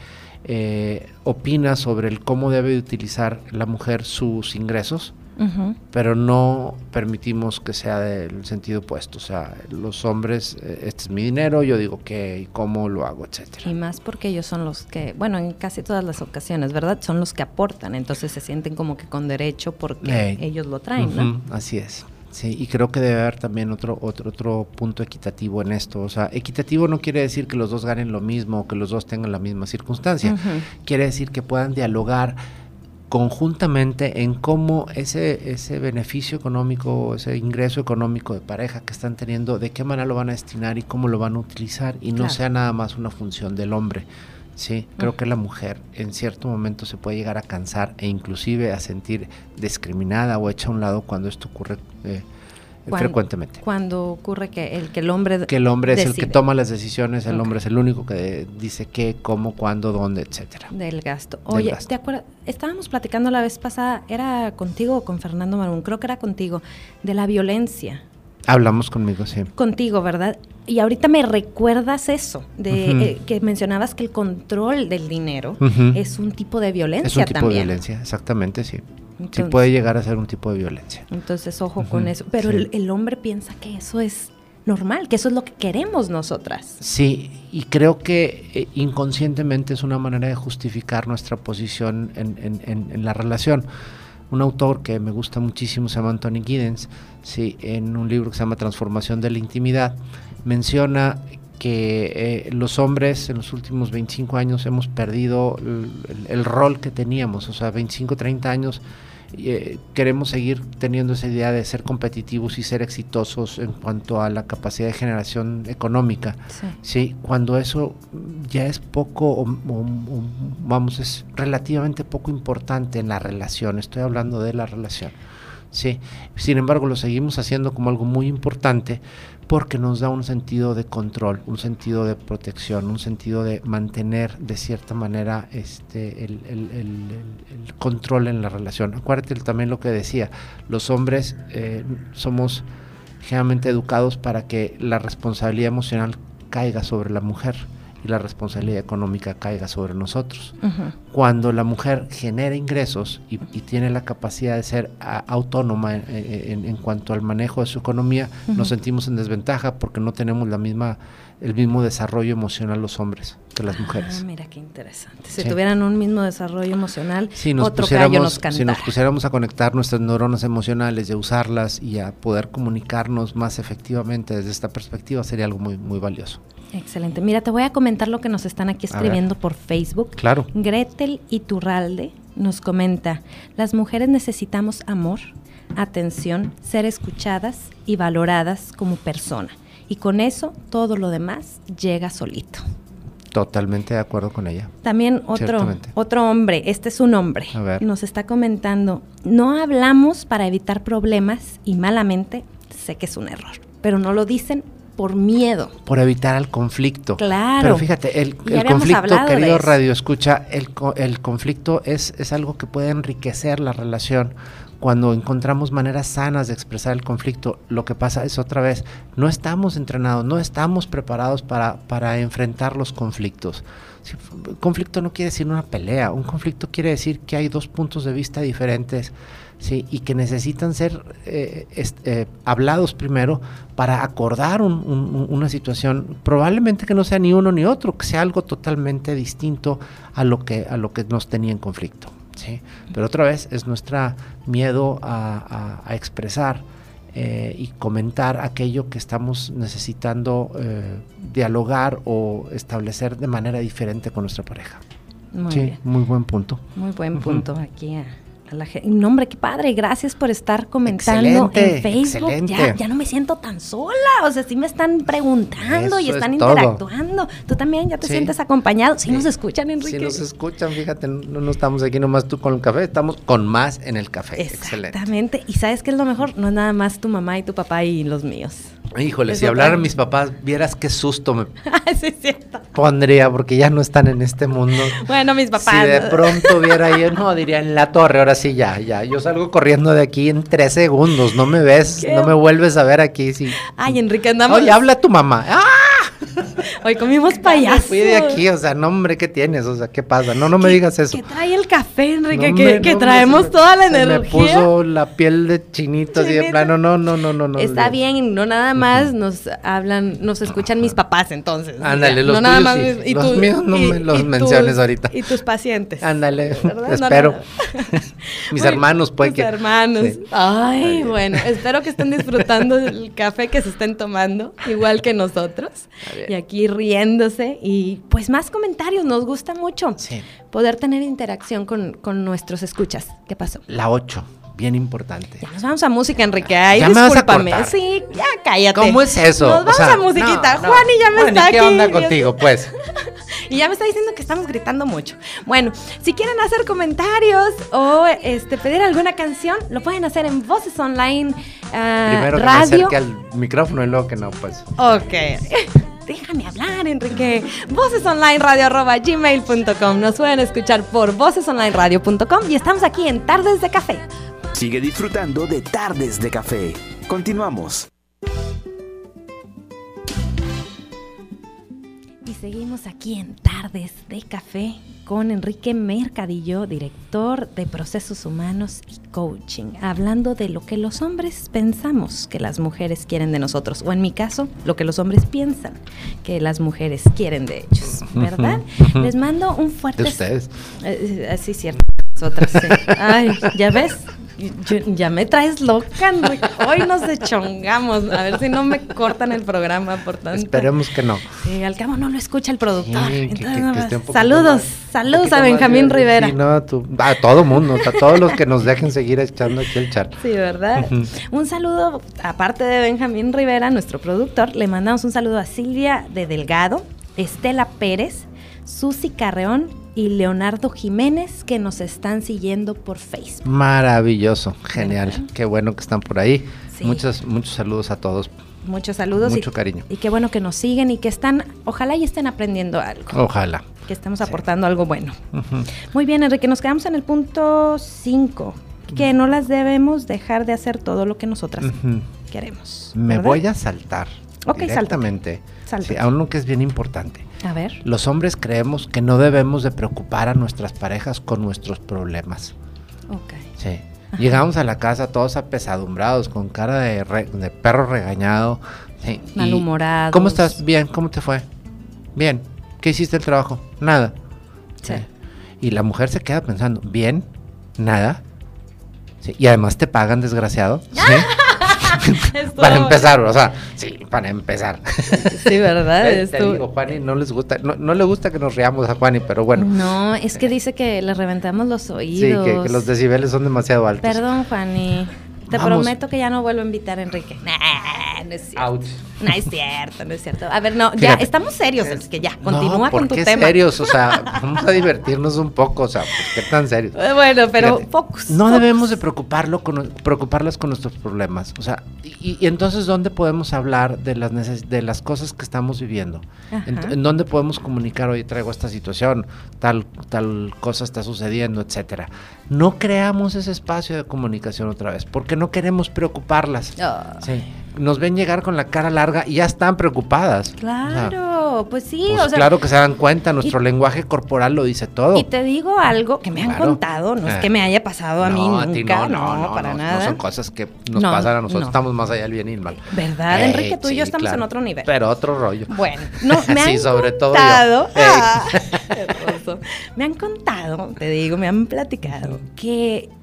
eh, opina sobre el cómo debe utilizar la mujer sus ingresos? Uh-huh. Pero no permitimos que sea del sentido opuesto, o sea, los hombres, eh, este es mi dinero, yo digo qué y cómo lo hago, etcétera. Y más porque ellos son los que, bueno, en casi todas las ocasiones, ¿verdad? Son los que aportan, entonces se sienten como que con derecho porque hey. ellos lo traen, uh-huh. ¿no? Así es. Sí, y creo que debe haber también otro, otro, otro punto equitativo en esto. O sea, equitativo no quiere decir que los dos ganen lo mismo o que los dos tengan la misma circunstancia. Uh-huh. Quiere decir que puedan dialogar conjuntamente en cómo ese, ese beneficio económico, ese ingreso económico de pareja que están teniendo, de qué manera lo van a destinar y cómo lo van a utilizar, y claro. no sea nada más una función del hombre. Sí, creo uh-huh. que la mujer en cierto momento se puede llegar a cansar e inclusive a sentir discriminada o hecha a un lado cuando esto ocurre eh, cuando, frecuentemente. Cuando ocurre que el, que el hombre Que el hombre decide. Es el que toma las decisiones, el okay. hombre es el único que dice qué, cómo, cuándo, dónde, etcétera. Del gasto. Oye, Del gasto. ¿te acuerdas? Estábamos platicando la vez pasada, ¿era contigo o con Fernando Marún? Creo que era contigo, de la violencia. Hablamos conmigo, sí. Contigo, ¿verdad? Y ahorita me recuerdas eso, de uh-huh. eh, que mencionabas que el control del dinero uh-huh. es un tipo de violencia también. Es un tipo también. de violencia, exactamente, sí. Entonces, sí puede llegar a ser un tipo de violencia. Entonces, ojo uh-huh. con eso. Pero sí. el, el hombre piensa que eso es normal, que eso es lo que queremos nosotras. Sí, y creo que eh, inconscientemente es una manera de justificar nuestra posición en, en, en, en la relación. Un autor que me gusta muchísimo se llama Anthony Giddens, sí, en un libro que se llama Transformación de la Intimidad, menciona que eh, los hombres en los últimos veinticinco años hemos perdido el, el, el rol que teníamos, o sea, veinticinco, treinta años, eh, queremos seguir teniendo esa idea de ser competitivos y ser exitosos en cuanto a la capacidad de generación económica, sí, ¿sí? Cuando eso ya es poco, o, o, o, vamos, es relativamente poco importante en la relación, estoy hablando de la relación, ¿sí? Sin embargo, lo seguimos haciendo como algo muy importante porque nos da un sentido de control, un sentido de protección, un sentido de mantener de cierta manera este el, el, el, el, el control en la relación. Acuérdate también lo que decía, los hombres eh, somos generalmente educados para que la responsabilidad emocional caiga sobre la mujer y la responsabilidad económica caiga sobre nosotros. Uh-huh. Cuando la mujer genera ingresos y, y tiene la capacidad de ser a, autónoma en, en, en cuanto al manejo de su economía, uh-huh. nos sentimos en desventaja porque no tenemos la misma el mismo desarrollo emocional los hombres que las mujeres. Ah, mira qué interesante. Si sí. tuvieran un mismo desarrollo emocional, si nos otro gallo nos cantara. Si nos pusiéramos a conectar nuestras neuronas emocionales y a usarlas y a poder comunicarnos más efectivamente desde esta perspectiva, sería algo muy, muy valioso. Excelente. Mira, te voy a comentar lo que nos están aquí escribiendo por Facebook. Claro. Gretel Iturralde nos comenta: las mujeres necesitamos amor, atención, ser escuchadas y valoradas como persona. Y con eso todo lo demás llega solito. Totalmente de acuerdo con ella. También otro, otro hombre, este es un hombre, nos está comentando: no hablamos para evitar problemas y malamente, sé que es un error, pero no lo dicen por miedo. Por evitar el conflicto. Claro. Pero fíjate, el, el conflicto, querido Radio Escucha, el, el conflicto es, es algo que puede enriquecer la relación. Cuando encontramos maneras sanas de expresar el conflicto, lo que pasa es otra vez, no estamos entrenados, no estamos preparados para, para enfrentar los conflictos. Sí, conflicto no quiere decir una pelea, un conflicto quiere decir que hay dos puntos de vista diferentes, sí, y que necesitan ser eh, este, eh, hablados primero para acordar un, un, una situación, probablemente que no sea ni uno ni otro, que sea algo totalmente distinto a lo que, a lo que nos tenía en conflicto. Sí, pero otra vez es nuestro miedo a, a, a expresar eh, y comentar aquello que estamos necesitando eh, dialogar o establecer de manera diferente con nuestra pareja. Muy sí, bien. muy buen punto. Muy buen punto. Uh-huh. Aquí a, a la gente. No, hombre, qué padre. Gracias por estar comentando excelente, en Facebook. Excelente. Ya, ya no me siento tan sola. O sea, sí me están preguntando Eso y están es todo. interactuando. Tú también ya te Sí. sientes acompañado. Sí, Sí. nos escuchan, Enrique. Sí nos escuchan, fíjate, no, no estamos aquí nomás tú con el café, estamos con más en el café. Exactamente. Excelente. Y ¿sabes qué es lo mejor? No es nada más tu mamá y tu papá y los míos. Híjole, Es si otra- hablaran mis papás, vieras qué susto me Sí, es cierto. pondría, porque ya no están en este mundo. Bueno, mis papás. Si de ¿no? pronto viera yo, no, diría en la torre, ahora sí, ya, ya. Yo salgo corriendo de aquí en tres segundos, no me ves, ¿Qué? no me vuelves a ver aquí. Sí. Ay, Enrique, andamos. Oye, habla tu mamá. ¡Ah! Hoy comimos Me payaso. fui de aquí, o sea, no, hombre, ¿qué tienes? O sea, ¿qué pasa? No, no me ¿Qué- digas eso. ¿Qué trae el café, Enrique? No, que hombre, que no, traemos se me- toda la se energía. Me puso la piel de chinito, así de Chinito. plano, no, no, no, no, no. Está no. bien, no nada más nos hablan, nos escuchan mis papás entonces. Ándale, Ya, los no nada tuyos más sí. mis- y Los tú- míos no me los tus- menciones ahorita. Y tus pacientes. Ándale, ¿Verdad? No, espero. no, no. Mis Muy- hermanos, puede tus que. hermanos. Sí. Ay, bien. bueno, espero que estén disfrutando del café que se estén tomando, igual que nosotros. Está bien. Y aquí riéndose. Y pues más comentarios, nos gusta mucho Sí. poder tener interacción con, con nuestros escuchas. ¿Qué pasó? La ocho, bien importante. Ya nos vamos a música, Enrique. Ay, ¿Ya me vas a discúlpame. cortar? Sí, ya cállate. ¿Cómo es eso? Nos O vamos sea, a musiquita. no, no. Juan y ya me Juani, está ¿qué aquí. onda contigo, pues? Y ya me está diciendo que estamos gritando mucho. Bueno, si quieren hacer comentarios o este pedir alguna canción, lo pueden hacer en Voces Online ah, Primero que me Radio. acerque al micrófono y luego que no, pues. Ok. Déjame hablar, Enrique. Voces Online Radio arroba gmail punto com. Nos pueden escuchar por voces online radio punto com y estamos aquí en Tardes de Café. Sigue disfrutando de Tardes de Café. Continuamos. Y seguimos aquí en Tardes de Café con Enrique Mercadillo, director de Procesos Humanos y Coaching, hablando de lo que los hombres pensamos que las mujeres quieren de nosotros, o en mi caso, lo que los hombres piensan que las mujeres quieren de ellos, ¿verdad? Les mando un fuerte... De ustedes. Eh, eh, sí, cierto. Nosotras, sí. Ay, ¿ya ves? Yo- ya me traes loca, Enrique. Hoy nos deschongamos. A ver si no me cortan el programa por tanto. Esperemos que no. Sí, al cabo no lo escucha el productor. Sí, que- Entonces, que- que no, esté un poquito saludos, más- saludos poquito a más Benjamín de- Rivera. Sí, no, tú, a todo mundo, a todos los que nos dejen seguir echando aquí el chat. Sí, ¿verdad? Ujú. Un saludo, aparte de Benjamín Rivera, nuestro productor, le mandamos un saludo a Silvia de Delgado, Estela Pérez, Susi Carreón y Leonardo Jiménez, que nos están siguiendo por Facebook. Maravilloso, genial. ¿Verdad? Qué bueno que están por ahí. Sí. Muchos, muchos saludos a todos. Muchos saludos. Mucho y, cariño. Y qué bueno que nos siguen y que están, ojalá y estén aprendiendo algo, Ojalá. que estemos Sí. aportando algo bueno. Ujú. Muy bien, Enrique, nos quedamos en el punto cinco, que no las debemos dejar de hacer todo lo que nosotras Ujú. queremos. Me ¿verdad? voy a saltar Ok, directamente Sáltate. sí, a uno que es bien importante. A ver. Los hombres creemos que no debemos de preocupar a nuestras parejas con nuestros problemas. Ok. Sí. Llegamos a la casa todos apesadumbrados, con cara de, re- de perro regañado. Sí. y, Malhumorados. ¿Cómo estás? Bien, ¿cómo te fue? Bien. ¿Qué hiciste el trabajo? Nada. Sí. Y la mujer se queda pensando, ¿bien? ¿Nada? Sí. Y además te pagan, desgraciado. Sí. Para empezar, o sea, sí, para empezar. Sí, ¿verdad? Te, Esto- te digo, Juani, no les gusta, no, no le gusta que nos riamos a Juani, pero bueno. No, es que dice que le reventamos los Sí, oídos. que, que los decibeles son demasiado altos. Perdón, Juani. Te Vamos. prometo que ya no vuelvo a invitar a Enrique. Nah, no es cierto. Ouch. No es cierto, no es cierto. A ver, no, ya Fíjate. estamos serios, es que ya, continúa No, ¿por con tu qué tema. serios? O sea, vamos a divertirnos un poco, o sea, ¿por qué tan serios? Eh, Bueno, pero Fíjate, focus. No focus. debemos de preocuparlo con, preocuparlas con nuestros problemas. O sea, y, y entonces, ¿dónde podemos hablar de las neces- de las cosas que estamos viviendo? En, Ajá. en dónde podemos comunicar, oye, traigo esta situación, tal, tal cosa está sucediendo, etcétera. No creamos ese espacio de comunicación otra vez, porque no queremos preocuparlas. Ah. Sí. Nos ven llegar con la cara larga y ya están preocupadas. Claro, pues sí, Pues o sea, claro que se dan cuenta, nuestro lenguaje corporal lo dice todo. y te digo algo que me han Claro. contado, no es Eh. que me haya pasado a mí No, nunca, a ti no, no, no, no, para no, nada. no son cosas que nos No, pasan a nosotros, no. estamos más allá del bien y el mal. ¿Verdad, Ey, Enrique? Tú y yo sí, estamos claro. en otro nivel. Pero otro rollo. Bueno, no, me Sí, han sobre todo yo. contado, Ey. ah, qué hermoso. Me han contado, te digo, me han platicado que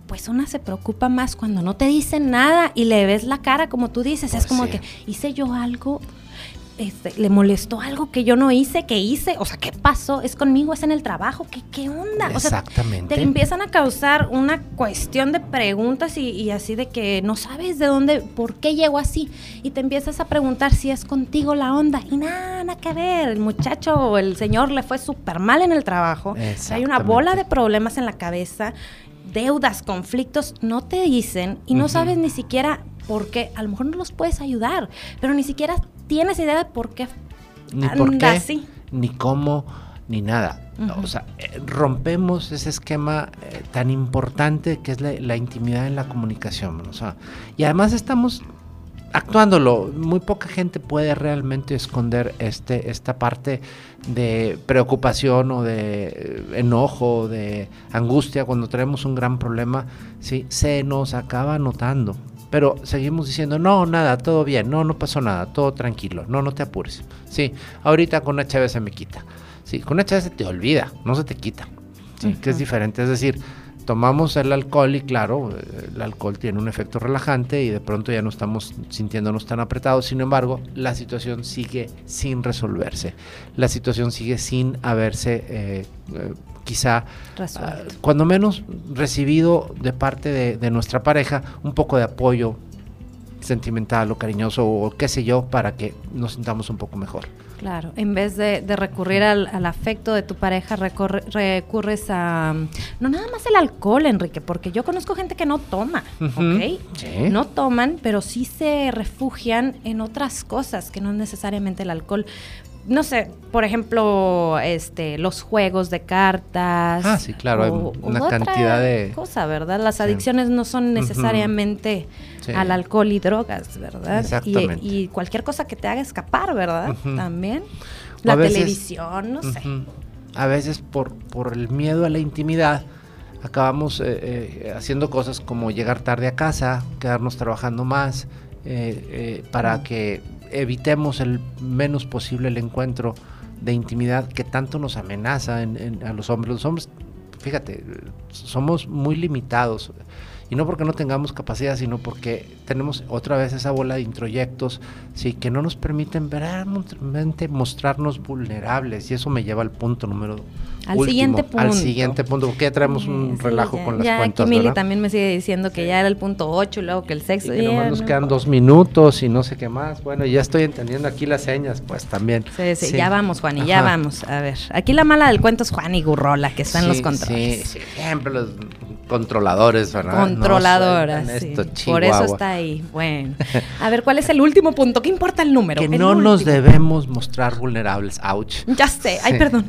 pues una se preocupa más cuando no te dicen nada y le ves la cara como tú dices, Pues es como sí. que hice yo algo, este, le molestó algo que yo no hice, que hice, o sea, ¿qué pasó? ¿Es conmigo? ¿Es en el trabajo? ¿Qué, qué onda? O sea, Exactamente. te empiezan a causar una cuestión de preguntas y, y así de que no sabes de dónde, por qué llegó así, y te empiezas a preguntar si es contigo la onda, y nada, nada que ver, el muchacho o el señor le fue súper mal en el trabajo, hay una bola de problemas en la cabeza, deudas, conflictos, no te dicen y no uh-huh. sabes ni siquiera por qué, a lo mejor no los puedes ayudar, pero ni siquiera tienes idea de por qué ni anda por qué, así. Ni cómo, ni nada. Uh-huh. O sea, eh, rompemos ese esquema eh, tan importante que es la, la intimidad en la comunicación. O sea, y además estamos actuándolo. Muy poca gente puede realmente esconder este esta parte de preocupación o de eh, enojo, de angustia cuando tenemos un gran problema. Sí, se nos acaba notando. Pero seguimos diciendo, no, nada, todo bien, no, no pasó nada, todo tranquilo, no, no te apures. Sí, ahorita con una cheve se me quita. Sí, con una cheve se te olvida, no se te quita. Sí, uh-huh. que es diferente. Es decir, tomamos el alcohol y claro, el alcohol tiene un efecto relajante y de pronto ya no estamos sintiéndonos tan apretados. Sin embargo, la situación sigue sin resolverse. La situación sigue sin haberse... Eh, eh, quizá, uh, cuando menos recibido de parte de, de nuestra pareja, un poco de apoyo sentimental o cariñoso o qué sé yo, para que nos sintamos un poco mejor. Claro, en vez de, de recurrir al, al afecto de tu pareja, recorre, recurres a, no nada más el alcohol, Enrique, porque yo conozco gente que no toma, uh-huh. ¿ok? Sí. No toman, pero sí se refugian en otras cosas que no es necesariamente el alcohol. No sé, por ejemplo, este, los juegos de cartas. Ah, sí, claro, o, hay una o cantidad de cosa, ¿verdad? Las sí. adicciones no son necesariamente uh-huh. sí. al alcohol y drogas, ¿verdad? Exactamente. Y, y cualquier cosa que te haga escapar, ¿verdad? Uh-huh. También. O La veces, televisión, no uh-huh. sé. A veces por, por el miedo a la intimidad acabamos eh, eh, haciendo cosas como llegar tarde a casa, quedarnos trabajando más, eh, eh, para uh-huh. que evitemos el menos posible el encuentro de intimidad que tanto nos amenaza en, en, a los hombres. Los hombres, fíjate, somos muy limitados, y no porque no tengamos capacidad, sino porque tenemos otra vez esa bola de introyectos, sí, que no nos permiten verdaderamente mostrarnos vulnerables, y eso me lleva al punto número al último, siguiente punto. Al siguiente punto, porque ya traemos un sí, relajo ya, con las ya cuentas, aquí Mili ¿verdad? También me sigue diciendo que sí. ya era el punto ocho, y luego que el sexo. Y que nomás nos no. quedan dos minutos y no sé qué más. Bueno, ya estoy entendiendo aquí las señas, pues también. Sí, sí, sí. ya vamos, Juani, ya Ajá. vamos. A ver, aquí la mala del cuento es Juan y Gurrola, que están sí, los controles. Sí, sí, siempre los controladores, ¿verdad? Controladoras, no sí. Esto, por eso está ahí. Bueno, a ver, ¿cuál es el último punto? ¿Qué importa el número? Que el no último. Nos debemos mostrar vulnerables. Ouch. Ya sé, sí. Ay, perdón.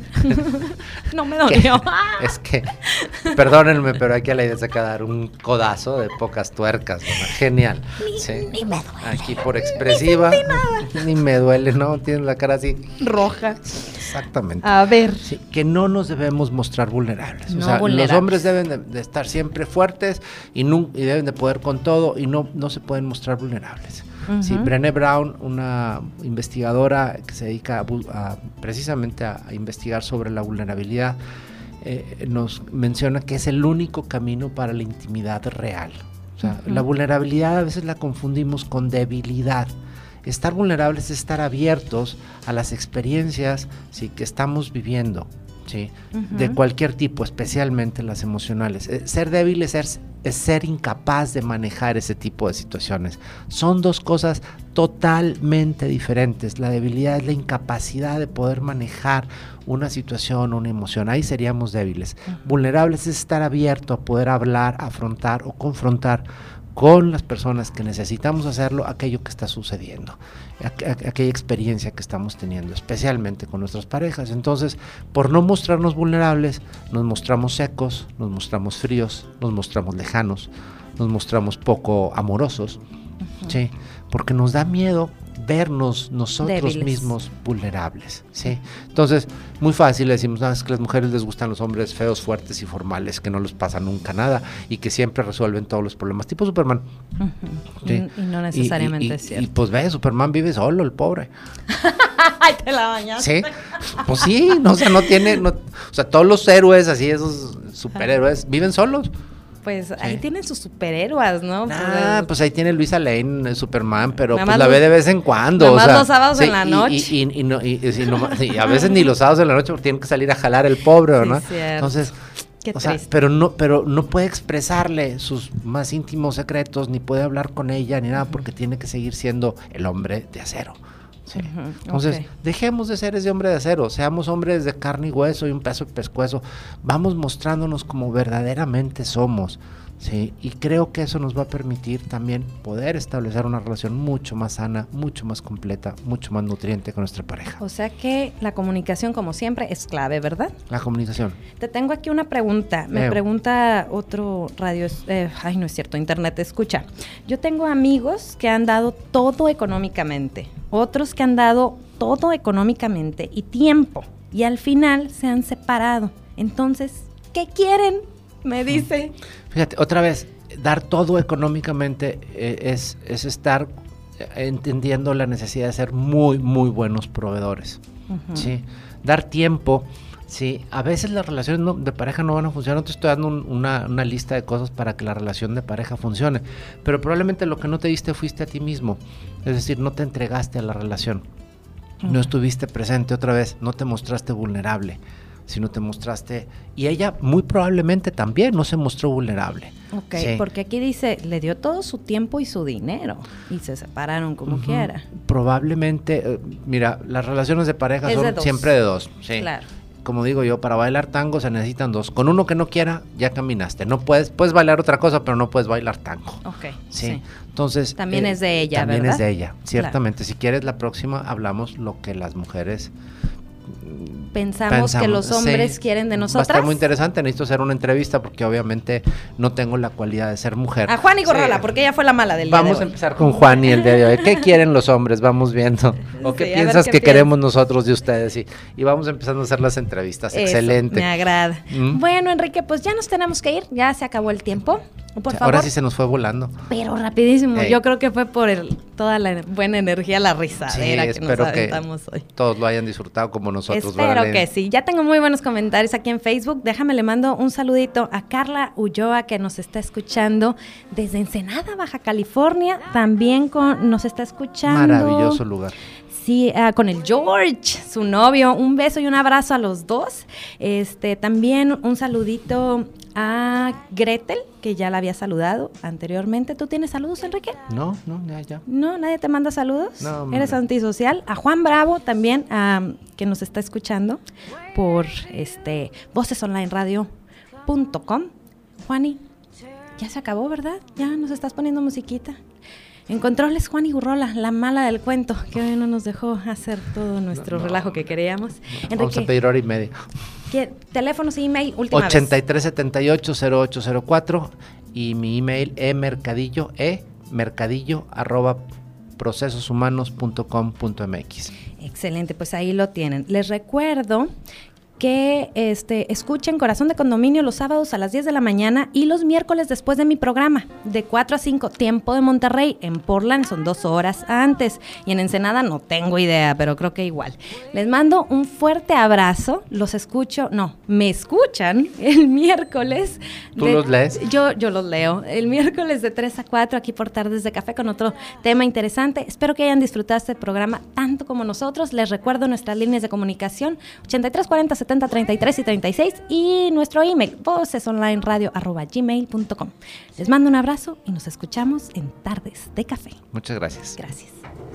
No me dolió. Que, es que, perdónenme, pero aquí a la idea se acaba de dar un codazo de pocas tuercas, ¿verdad? Genial. Ni, sí. ni me duele. Aquí por expresiva. Ni, ni me duele, ¿no? Tienes la cara así. Roja. Exactamente. A ver. Sí, que no nos debemos mostrar vulnerables. No o sea, vulnerables. Los hombres deben de, de estar siempre fuertes y, no, y deben de poder con todo y no, no se pueden mostrar vulnerables. Uh-huh. Sí, Brené Brown, una investigadora que se dedica a, a, precisamente a, a investigar sobre la vulnerabilidad, eh, nos menciona que es el único camino para la intimidad real. O sea, uh-huh. la vulnerabilidad a veces la confundimos con debilidad. Estar vulnerables es estar abiertos a las experiencias sí, que estamos viviendo, ¿sí? Uh-huh. de cualquier tipo, especialmente las emocionales. Eh, ser débil es ser, es ser incapaz de manejar ese tipo de situaciones. Son dos cosas totalmente diferentes. La debilidad es la incapacidad de poder manejar una situación, una emoción. Ahí seríamos débiles. Uh-huh. Vulnerables es estar abierto a poder hablar, afrontar o confrontar con las personas que necesitamos hacerlo, aquello que está sucediendo, aqu- aqu- aquella experiencia que estamos teniendo, especialmente con nuestras parejas. Entonces, por no mostrarnos vulnerables, nos mostramos secos, nos mostramos fríos, nos mostramos lejanos, nos mostramos poco amorosos, uh-huh. ¿sí? Porque nos da miedo vernos nosotros débiles. Mismos vulnerables, ¿sí? Entonces, muy fácil decimos, no, es que a las mujeres les gustan los hombres feos, fuertes y formales, que no les pasa nunca nada y que siempre resuelven todos los problemas, tipo Superman. Uh-huh. ¿Sí? Y, y no necesariamente y, y, es cierto. Y pues ve, Superman vive solo, el pobre. Ay, te la bañaste. Sí, pues sí, no, o sea, no tiene, no, o sea, todos los héroes así, esos superhéroes, viven solos. Pues Sí. ahí tienen sus superhéroes, ¿no? Ah, pues, pues ahí tiene Luisa Lane, eh, Superman, pero Nada pues más la los- ve de vez en cuando. nada o más sea, los sábados sí, en la y- noche. Y, y- y no- y- y si no- y a veces ni los sábados en la noche porque tienen que salir a jalar el pobre, Sí, ¿no? cierto. Entonces, Qué o sea, triste. pero no, pero no puede expresarle sus más íntimos secretos, ni puede hablar con ella, ni nada, porque tiene que seguir siendo el hombre de acero. Sí. Ujú, Entonces, ok. dejemos de ser ese hombre de acero, seamos hombres de carne y hueso y un pedazo de pescuezo, vamos mostrándonos como verdaderamente somos, ¿sí? Y creo que eso nos va a permitir también poder establecer una relación mucho más sana, mucho más completa, mucho más nutriente con nuestra pareja. O sea que la comunicación, como siempre, es clave, ¿verdad? La comunicación. Te tengo aquí una pregunta. Me Eh. pregunta otro radio, eh, ay, no es cierto, internet, escucha. Yo tengo amigos que han dado todo económicamente, otros que han dado todo económicamente y tiempo, y al final se han separado. Entonces, ¿qué quieren? Me dice. Fíjate, otra vez, dar todo económicamente eh, es, es estar eh, entendiendo la necesidad de ser muy, muy buenos proveedores. Ujú. ¿Sí? Dar tiempo. Sí, a veces las relaciones no- de pareja no van a funcionar. No te estoy dando un- una, una lista de cosas para que la relación de pareja funcione, pero probablemente lo que no te diste fuiste a ti mismo. Es decir, no te entregaste a la relación, no estuviste presente otra vez, no te mostraste vulnerable, sino te mostraste, y ella muy probablemente también no se mostró vulnerable. Ok, Sí. porque aquí dice, le dio todo su tiempo y su dinero y se separaron como Ujú. quiera. Probablemente, eh, mira, las relaciones de pareja Es son de dos. siempre de dos. Sí. Claro. Como digo yo, para bailar tango se necesitan dos. Con uno que no quiera, ya caminaste. No puedes, puedes bailar otra cosa, pero no puedes bailar tango. Ok, Sí. sí. Entonces. También es de ella, También ¿verdad? es de ella, ciertamente. Si quieres, la próxima hablamos lo que las mujeres Pensamos, que los hombres sí. quieren de Va a nosotras. estar muy interesante. Necesito hacer una entrevista porque obviamente no tengo la cualidad de ser mujer. A Juan y Gorrola, Sí. porque ella fue la mala del día Vamos de a hoy. empezar con Juan y el día de hoy. ¿Qué quieren los hombres? Vamos viendo. ¿O qué Sí, a ver piensas qué que piensan. queremos nosotros de ustedes? Y, y vamos empezando a hacer las entrevistas. Eso, Excelente. me agrada. Mm. Bueno, Enrique, pues ya nos tenemos que ir. Ya se acabó el tiempo. Por favor. Ahora sí se nos fue volando. Pero rapidísimo. Ey. Yo creo que fue por el, toda la buena energía, la risadera que nos espero que aventamos hoy. todos lo hayan disfrutado como nosotros. Espero ¿verdad? que sí. Ya tengo muy buenos comentarios aquí en Facebook. Déjame, le mando un saludito a Carla Ulloa, que nos está escuchando desde Ensenada, Baja California. También con, nos está escuchando. Maravilloso lugar. Sí, ah, con el George, su novio. Un beso y un abrazo a los dos. Este, también un saludito a Gretel, que ya la había saludado anteriormente. ¿Tú tienes saludos, Enrique? No, no, ya, ya. No, nadie te manda saludos. No, hombre. Eres antisocial. A Juan Bravo también, am, que nos está escuchando por este voces online radio punto com. Juani, ya se acabó, ¿verdad? Ya nos estás poniendo musiquita. En controles, Juan y Gurrola, la mala del cuento, que hoy no nos dejó hacer todo nuestro No, no. relajo que queríamos. Vamos a Enrique, pedir hora y media. ¿qué- teléfonos y email, última ochenta y vez. tres setenta y ocho cero ocho cero cuatro y mi email e mercadillo e mercadillo arroba procesoshumanos punto com punto mx. Excelente, pues ahí lo tienen. Les recuerdo que este, escuchen Corazón de Condominio los sábados a las diez de la mañana y los miércoles después de mi programa, de cuatro a cinco, tiempo de Monterrey. En Portland son dos horas antes y en Ensenada no tengo idea, pero creo que igual. Les mando un fuerte abrazo, los escucho, no, me escuchan el miércoles. ¿Tú de- los lees? Yo, yo los leo. El miércoles de tres a cuatro aquí por Tardes de Café con otro tema interesante. Espero que hayan disfrutado este programa tanto como nosotros. Les recuerdo nuestras líneas de comunicación ochenta y tres cuarenta setenta treinta y tres y treinta y seis y nuestro email vocesonlineradio arroba gmail punto com. Les mando un abrazo y nos escuchamos en Tardes de Café. Muchas gracias. Gracias.